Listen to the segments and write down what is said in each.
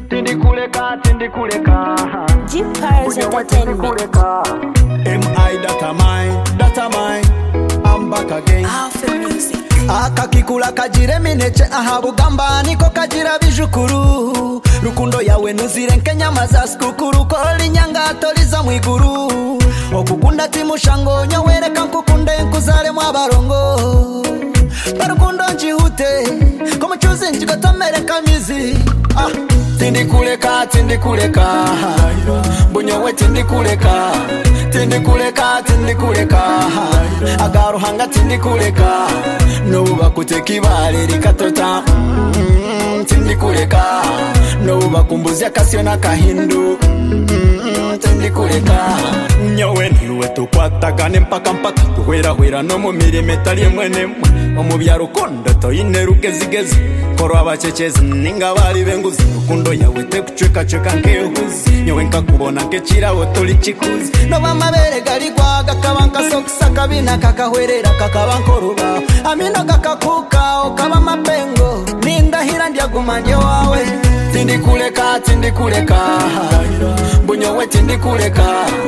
tindikuleka G-Pars Entertainment. M.I. Data mine, I'm back again. Alpha Music. Akakikula kajire minece ahabugamba niko kajira bijukuru rukundo yawe nuzirenke nyama za sikukuru koli nyanga toliza mwiguru okukunda timushango nyawereka nkukunde nkuzale mwabarongo barukundo njihute komuchuzi njigotomere kamizi tindikuleka bunyowe tindikuleka agaruhanga tindikuleka nuba kutekibale likatota tindikuleka nuba kumbuzya kasyo na kahindu tindikuleka nyowe niwe tukwatagane mpaka tuhwera no mu mirimo etali emwe nemwe omubyaro kondo toyine rugezigezi koro abacecezi ninga bali benguzi rukundo yawe tekucweka nkehuzi nyowe nkakubona nkekirawo toli kikuzi noba amabere gali gwaga kabanka sokisa kabina kakahwerera kakabankoruba amino kakakuka okaba mapengo nindahira ndyaguma ndye wawe tindikuleka bunyowe tindikuleka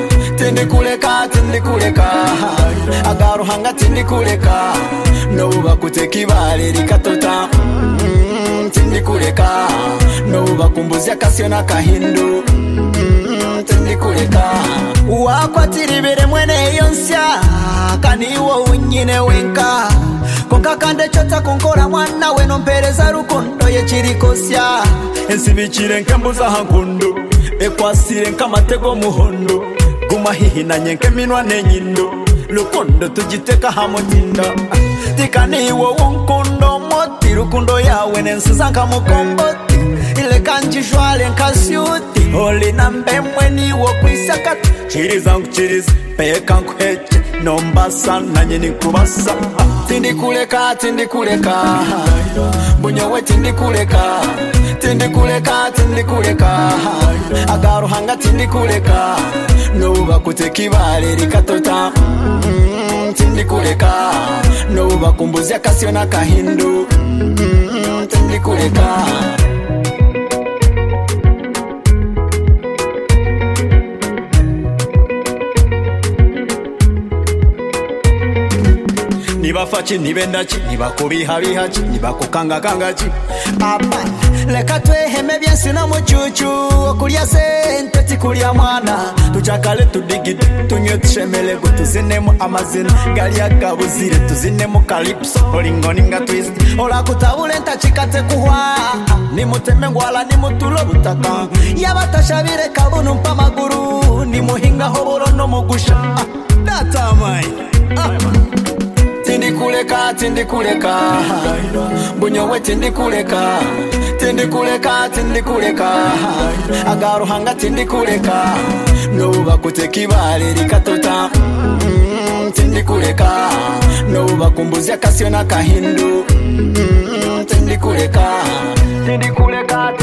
agaruhanga tindikuleka noba kutekibale likatota tindikuleka noba kumbuzya kasyo na kahindu tindikuleka wakwatiribere mwene yonsya kaniwo unyine wenka konka kande chota kunkora mwana we nompereza rukundo yechirikosya ensibikire nkembuza hankundo ekwasire nkamatego muhondo guma hihinanye nkeminwa nenyindo rukundo tugiteka hamutinda tikaniwo wunkundo moti rukundo yawe nensiza nkamukomboti ile kanjishwale nkasyuti oli nambemwe niwo kwisakati chiriza peka nkweche nombasa nanye nikubasa tindikuleka bunyowe tindikuleka agaruhanga tindikuleka nuba kutekibale likatota tindikuleka nuba kumbuzya kasyo na kahindu tindikuleka nibafachi nibendachi nibakubihabihachi nibakukangakangaki apa leka tweheme byensi no mucucu okulya sente tikulya mwana tujakale tudigide tunywe tushemelego tuzinemu amazina gali agabuzire tuzinemu calypso olingoninga twist olakutabule ntachikate kuhwa nimuteme ngwala nimutulo butaka yabatashabire kabunu mpamaguru nimuhinga hoboro no mugusha data mine tindikuleka bunyowe tindikuleka agaruhanga tindikuleka nuba kutekibale likatota tindikuleka nuba kumbuzya kasyo na kahindu tindikuleka